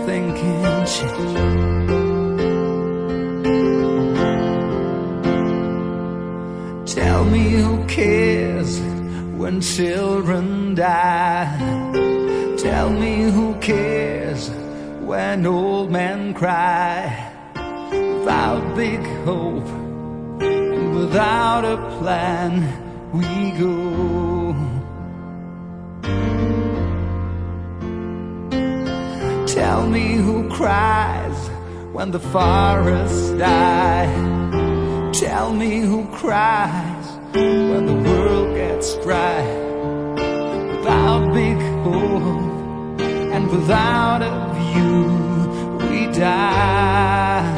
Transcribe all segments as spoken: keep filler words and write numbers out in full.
everything can change. Tell me who cares when children die? Tell me who cares when old men cry? Without big hope and without a plan, we go. Tell me who cries when the forests die? Tell me who cries when the world gets dry? Without big hope and without a view, we die.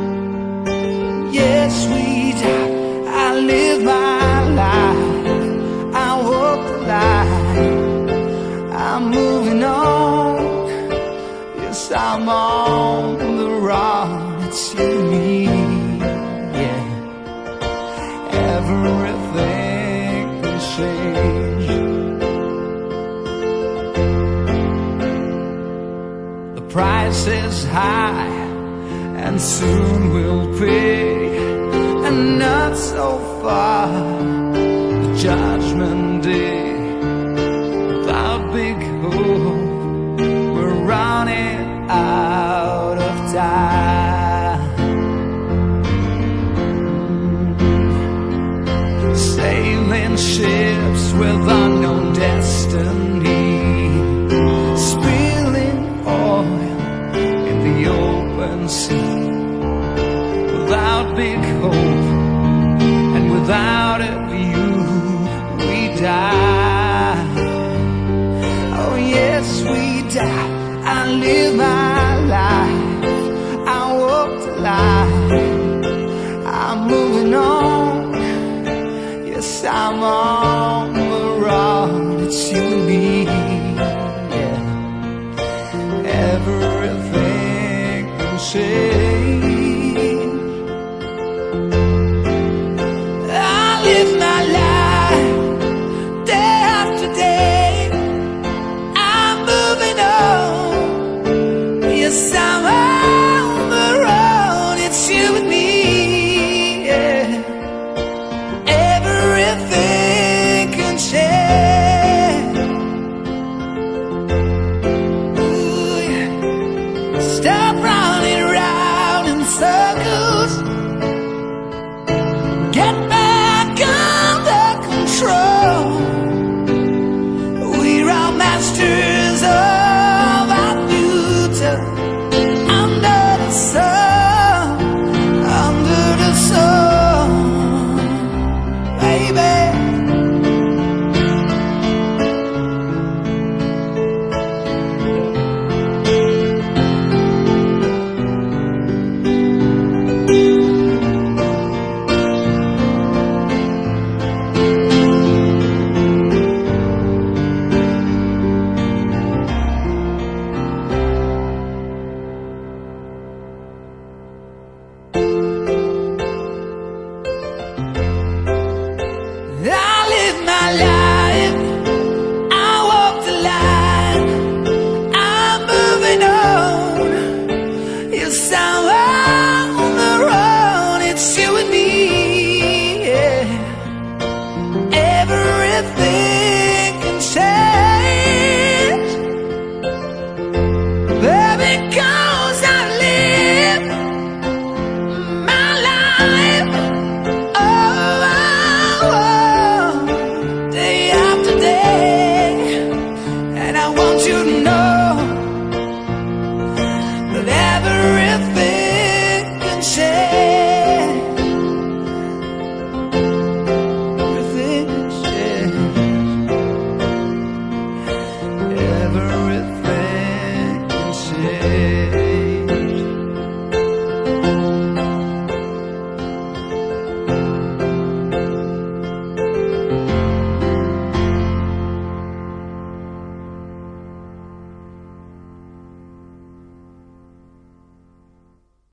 Yes, we die. I live my life, I walk the line, I'm moving on. Yes, I'm on the run, it's you and me, yeah. Everything can change. The price is high and soon we'll pay, and not so far, the judgment day. Without big hope, we're running out of time. Sailing ships with unknown destiny, spilling oil in the open sea. Without big hope and without a view, we die. Oh yes, we die. I live my life, I walk the line, I'm moving on. Yes, I'm on the run, it's you and me, yeah. Everything can change. I live my life day after day, I'm moving on. Yes, I'm on the road, it's you and me, yeah. Everything can change. Ooh, yeah. Stop right